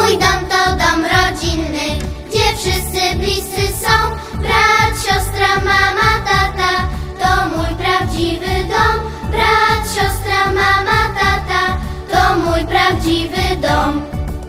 Mój dom to dom rodzinny, gdzie wszyscy bliscy są. Brat, siostra, mama, tata, to mój prawdziwy dom. Brat, siostra, mama, tata, to mój prawdziwy dom.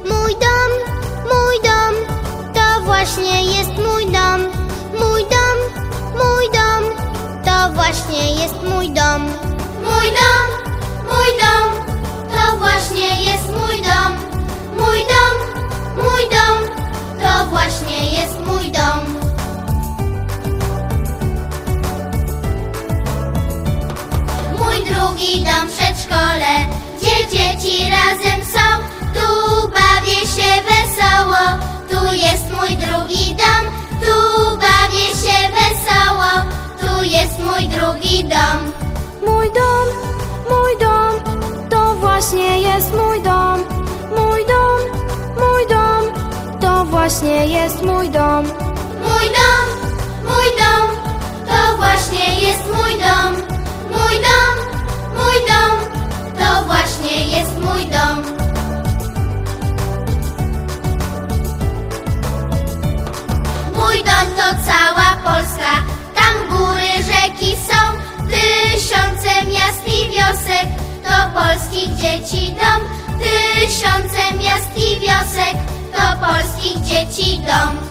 Mój dom, to właśnie jest mój dom. Mój dom, to właśnie jest mój dom. Mój dom, to właśnie jest mój dom. Mój dom, to właśnie jest mój dom. Mój drugi dom przedszkole, gdzie dzieci razem są. Tu bawię się wesoło, tu jest mój drugi dom. Tu bawię się wesoło, tu jest mój drugi dom. Mój dom, to właśnie jest mój dom. Mój dom, to właśnie jest mój dom. Mój dom, to właśnie jest mój dom. Mój dom, to właśnie jest mój dom. Mój dom to cała Polska, tam góry, rzeki są. Tysiące miast i wiosek, to polskich dzieci dom. Tysiące miast i wiosek, to polskich dzieci dom.